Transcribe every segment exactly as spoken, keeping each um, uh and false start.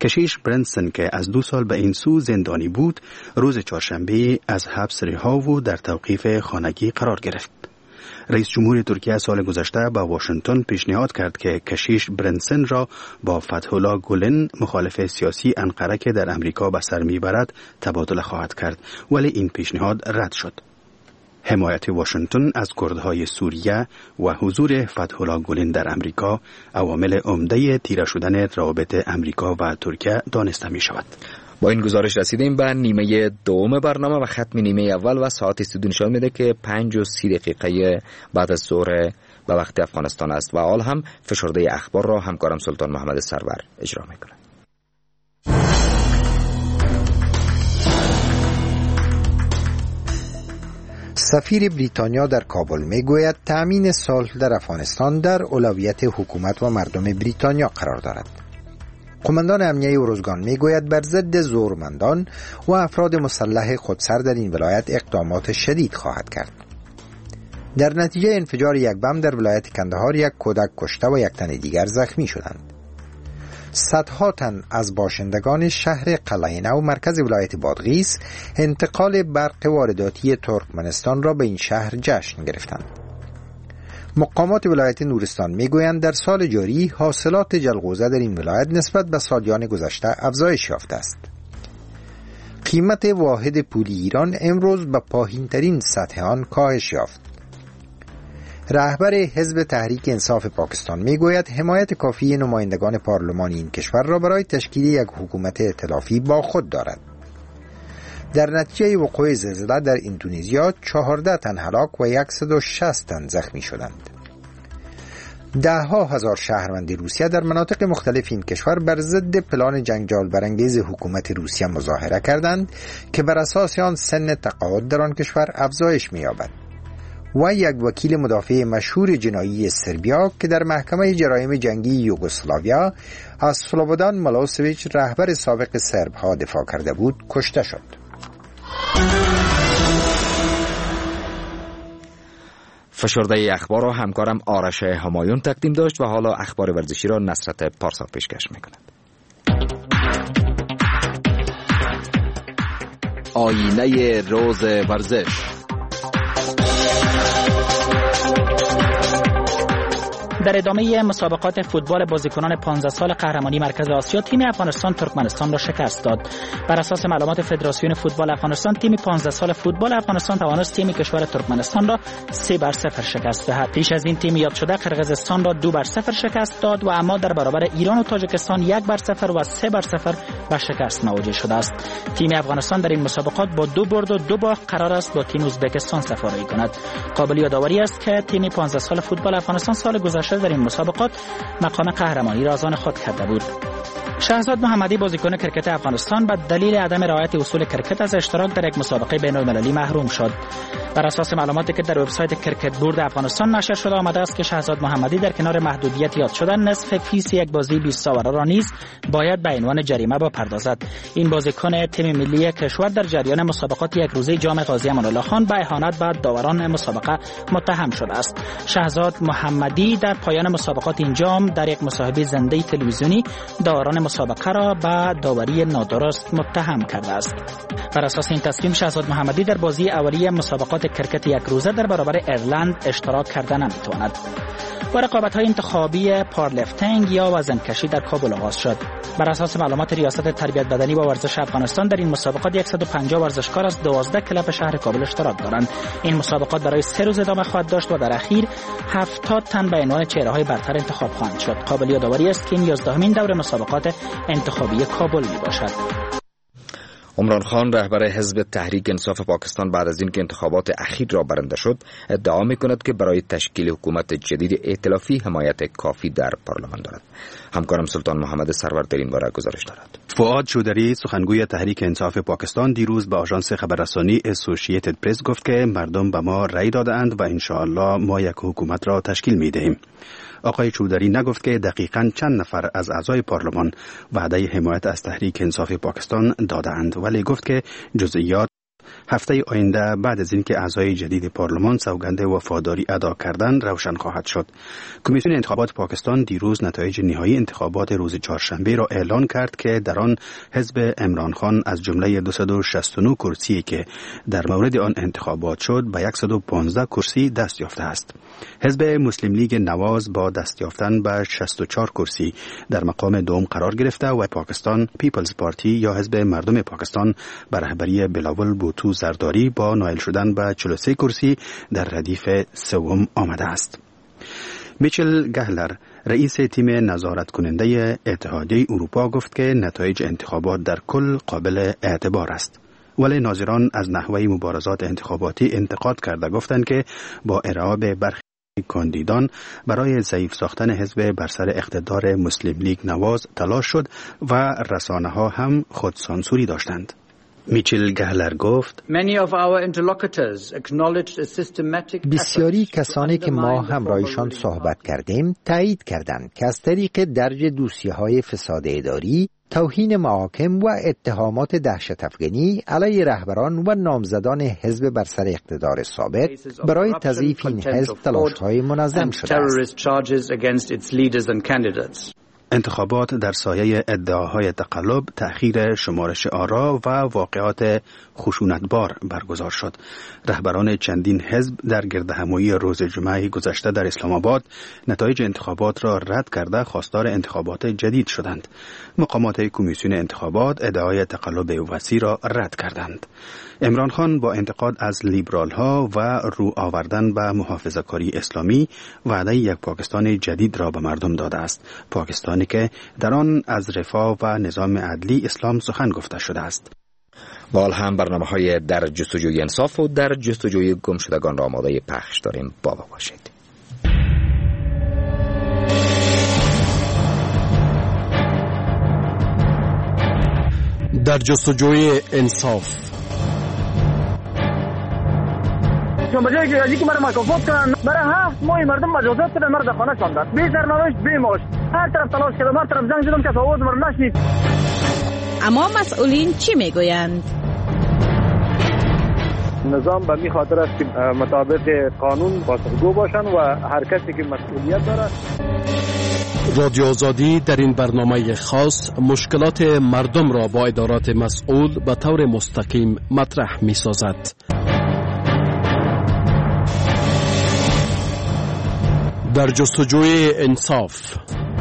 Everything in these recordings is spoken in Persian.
کشیش برنسن که از دو سال به این سو زندانی بود، روز چهارشنبه از حبس رها و در توقیف خانگی قرار گرفت. رئیس جمهور ترکیه سال گذشته به واشنگتن پیشنهاد کرد که کشیش برنسن را با فتح‌الله گولن، مخالف سیاسی انقره که در امریکا به سر میبرد، تبادله خواهد کرد، ولی این پیشنهاد رد شد. حمایت واشنگتن از کردهای سوریه و حضور فتح‌الله گولن در امریکا عوامل عمده تیره شدن روابط امریکا و ترکیه دانسته می شود. با این گزارش رسیدیم به نیمه دوم برنامه و ختم نیمه اول و ساعت استودیو نشان میده که پنج و سی دقیقه بعد از ظهر به وقت افغانستان است و حال هم فشرده اخبار را همکارم سلطان محمد سرور اجرا میکنه. سفیر بریتانیا در کابل میگوید تأمین صلح در افغانستان در اولویت حکومت و مردم بریتانیا قرار دارد. قماندان امنیه اروزگان میگوید بر ضد زورمندان و افراد مسلح خودسر در این ولایت اقدامات شدید خواهد کرد. در نتیجه انفجار یک بم در ولایت کندهار یک کودک کشته و یک تن دیگر زخمی شدند. صدها تن از باشندگان شهر قلعه نو مرکز ولایت بادغیس انتقال برق وارداتی ترکمنستان را به این شهر جشن گرفتند. مقامات ولایت نورستان میگویند در سال جاری حاصلات جلغوزه در این ولایت نسبت به سالیان گذشته افزایش یافته است. قیمت واحد پول ایران امروز به پایین‌ترین سطح آن کاهش یافت. رهبر حزب تحریک انصاف پاکستان میگوید حمایت کافی نمایندگان پارلمانی این کشور را برای تشکیل یک حکومت ائتلافی با خود دارد. در نتیجه وقوع زلزله در اندونزیا چهارده تن هلاک و صد و شصت تن زخمی شدند. ده ها هزار شهروند روسیه در مناطق مختلف این کشور بر ضد پلان جنجال برانگیز حکومت روسیه مظاهره کردند که بر اساس آن سن تقاعد در آن کشور افزایش می‌یابد. و یک وکیل مدافع مشهور جنایی سربیا که در محکمه جرایم جنگی یوگسلاویا از سلوبودان مالوسویچ رهبر سابق سرب‌ها دفاع کرده بود کشته شد. فشرده اخبار را همکارم آرش همایون تقدیم داشت و حالا اخبار ورزشی را نصرت پارسا پیشکش می‌کند. آینه روز ورزش. در ادامه مسابقات فوتبال بازیکنان پانزده سال قهرمانی مرکز آسیا، تیم افغانستان ترکمنستان را شکست داد. بر اساس معلومات فدراسیون فوتبال افغانستان، تیم پانزده سال فوتبال افغانستان توانست تیم کشور ترکمنستان را سه بر صفر شکست دهد. پیش از این تیم یاد شده قرقیزستان را دو بر صفر شکست داد و اما در برابر ایران و تاجیکستان یک بر صفر و سه بر صفر به شکست مواجه شده است. تیم افغانستان در این مسابقات با دو برد و دو باخت قرار است با تیم ازبکستان سفاری کند. قابل یادآوری است که تیم پانزده سال فوتبال افغانستان سال گذشته در این مسابقات مقام قهرمانی را از آن خود کرده بود. شهزاد محمدی بازیکن کرکت افغانستان به دلیل عدم رعایت اصول کرکت از اشتراک در یک مسابقه بین‌المللی محروم شد. بر اساس معلوماتی که در وبسایت کرکت بورد افغانستان نشر شده آمده است که شهزاد محمدی در کنار محدودیت یاد شده نصف فیس یک بازی بیست ساوره را نیز باید به عنوان جریمه بپردازد. این بازیکن تیم ملی کشور در جریان مسابقات یک روزه جام غازی امان الله خان به اهانت به داوران مسابقه متهم شده است. شهزاد محمدی در پایان مسابقات این جام در یک مصاحبه زنده تلویزیونی داوران مسابقه را به داوری نادرست متهم کرده است. بر اساس این تصمیم شهزاد محمدی در بازی اولیه مسابقات کرکت یک روزه در برابر ایرلند اشتراک کرده نمیتواند. و رقابت‌های انتخابی پارلفتینگ یا وزنکشی در کابل آغاز شد. بر اساس معلومات ریاست تربیت بدنی و ورزش افغانستان در این مسابقات صد و پنجاه ورزشکار از دوازده کلب شهر کابل اشتراک دارند. این مسابقات برای سه روز ادامه خواهد داشت و در اخیر هفتاد تن به عنوان چهره‌های برتر انتخاب خواهند شد. قابل یادآوری است که این یازدهمین دور مسابقات انتخابی کابل میباشد. عمران خان رهبر حزب تحریک انصاف پاکستان بعد از اینکه انتخابات اخیر را برنده شد ادعا می‌کند که برای تشکیل حکومت جدید ائتلافی حمایت کافی در پارلمان دارد. همکارم سلطان محمد سرور در این باره گزارش دارد. فؤاد چودری سخنگوی تحریک انصاف پاکستان دیروز به آژانس خبررسانی اسوسییتد پرس گفت که مردم به ما رأی دادند و ان شاء الله ما یک حکومت را تشکیل می‌دهیم. آقای چودری نگفت که دقیقاً چند نفر از اعضای پارلمان وعده حمایت از تحریک انصاف پاکستان دادند، ولی گفت که جزئیات هفته آینده بعد از اینکه اعضای جدید پارلمان سوگند وفاداری ادا کردند روشن خواهد شد. کمیسیون انتخابات پاکستان دیروز نتایج نهایی انتخابات روز چهارشنبه را اعلان کرد که در آن حزب عمران خان از جمله دویست و شصت و نه کرسی که در مورد آن انتخابات شد به صد و پانزده کرسی دست یافته است. حزب مسلم لیگ نواز با دست یافتن به شصت و چهار کرسی در مقام دوم قرار گرفته و پاکستان پیپلز پارتی یا حزب مردم پاکستان به رهبری بلاول بوتو زرداری با نائل شدن به چهل و سه کرسی در ردیف سوم آمده است. میچل گهلر رئیس تیم نظارت کننده اتحادیه اروپا گفت که نتایج انتخابات در کل قابل اعتبار است. ولی ناظران از نحوه مبارزات انتخاباتی انتقاد کرده گفتند که با ارائه به برخی کاندیدان برای ضعیف ساختن حزب بر سر اقتدار مسلم لیگ نواز تلاش شد و رسانه ها هم خودسانسوری داشتند. میچل گهلر گفت بسیاری کسانی که ما همراهشان صحبت کردیم تایید کردند که از طریق درج دوسیه‌های فساد اداری، توهین محاکم و اتهامات دهشت افغانی علیه رهبران و نامزدان حزب بر سر اقتدار سابق برای تضعیف این حزب تلاش‌های منظم شده است. انتخابات در سایه ادعاهای تقلب، تأخیر شمارش آرا و واقعات خشونتبار برگزار شد. رهبران چندین حزب در گردهمایی روز جمعه گذشته در اسلام آباد نتایج انتخابات را رد کرده خواستار انتخابات جدید شدند. مقامات کمیسیون انتخابات ادعای تقلب وسیع را رد کردند. عمران خان با انتقاد از لیبرال ها و رو آوردن به محافظه‌کاری اسلامی وعده یک پاکستان جدید را به مردم داده است. پاکستانی که در آن از رفاه و نظام عدلی اسلام سخن گفته شده است. و حال هم برنامه‌های در جستجوی انصاف و در جستجوی گمشدگان را آماده پخش داریم. بابا باشید. در جستجوی انصاف بجایی که ازی که مرا مکافات کردن برای هفت ماه مردم مجازات کردن، مرد خانه شاندن، بی سرنوشت بی معاش، هر طرف تلاش کردم، هر طرف زنگ زدم که آواز مرا نشنید. اما مسئولین چی میگویند؟ نظام به می خاطر است که مطابق قانون پاسخگو باشن و هر کسی که مسئولیت داره. رادیو آزادی در این برنامه خاص مشکلات مردم را با ادارات مسئول به طور مستقیم مطرح می سازد. در جستجوی انصاف.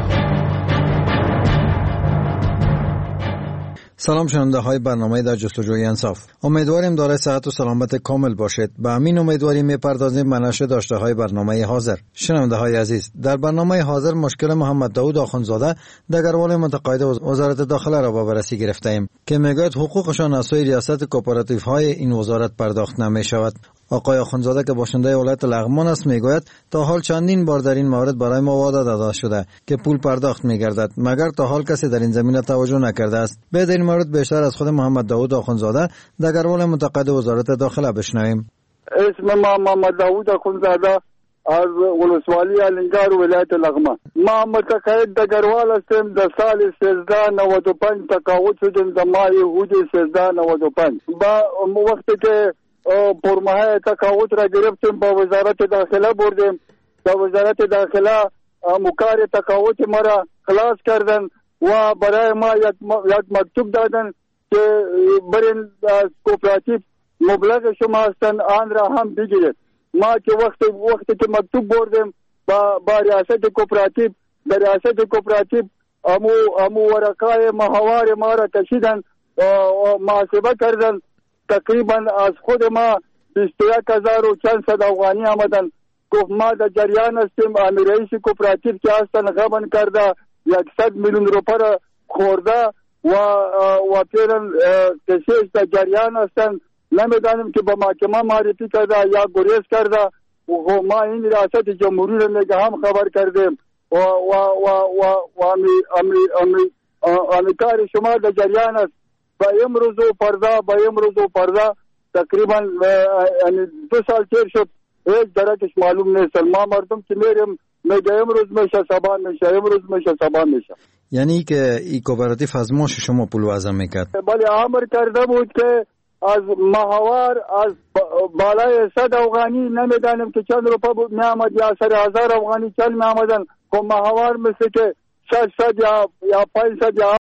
سلام شنونده های برنامه در جستجوی انصاف. امیدواریم دارای صحت و سلامت کامل باشید. به همین امیدواری میپردازیم به نشر داشته های برنامه حاضر. شنونده های عزیز، در برنامه حاضر مشکل محمد داوود آخوندزاده دگروال متقاعد وزارت داخله را با بررسی گرفته ایم که میگوید حقوقشان از سوی ریاست کوپراتیو های این وزارت پرداخت نمی شود. آقای آخوندزاده که باشنده ولایت لغمان است میگوید تا حال چندین بار در این مورد برای ما وعده داده شده که پول پرداخت میگردد، مگر تا حال کسی در این زمینه توجه نکرده است. به این مورد بیشتر از خود محمد داوود آخوندزاده دگروال متقاعد وزارت داخله بشنویم. اسم ما محمد داوود آخوندزاده از ولسوالی الینگار ولایت لغمان. ما متقاعد دگروال هستم. در سال سیزده نود و پنج تقاعد شدم در ماه حدود سیزده نود و پنج. با وقتی که پرماه تقاعد را گرفتیم با وزارت داخله بردیم. با وزارت داخله مکار تقاعد مرا خلاص کردن و برای ما یک مکتوب دادن که برین کوپراتیو مبلغ شما هستن آن را هم بگیرید. ما که وقتی وقتی که مکتوب بردیم با, با ریاست کوپراتیو در ریاست کوپراتیو امو امو ورقای ماهوار ما را کشیدن و محاسبه کردن. تقریبا از خود ما بیست و یک هزار و چند صد افغانی آمدن. گفت ما در جریان هستیم. امیر رئیس کوپراتیو که هستن غبن کرده یکصد میلیون روپیه را خورده و و پیرن کشیش در جریان هستن. نمیدانیم که با محکمه معرفی کرده یا گریز کرده و ما این ریاست جمهوری را میگه هم خبر کردیم و و و و و امی امی امی امی کار شما در جریان است. با امروز و پردا با امروز و پردا تقریبا دو سال تیر شد هیچ درکش معلوم نیست. ما مردم که میریم میگه امروز میشه سبا میشه امروز میشه سبا میشه. یعنی که این کوپراتیو از ماش شما پول وضع میکرد؟ بله امر کرده بود که از ماهوار از بالای صد افغانی نمیدانم که چند روپا می آمد یا سر هزار افغانی چند می آمدن که ماهوار مثل که شش صد یا یا پنج صد یا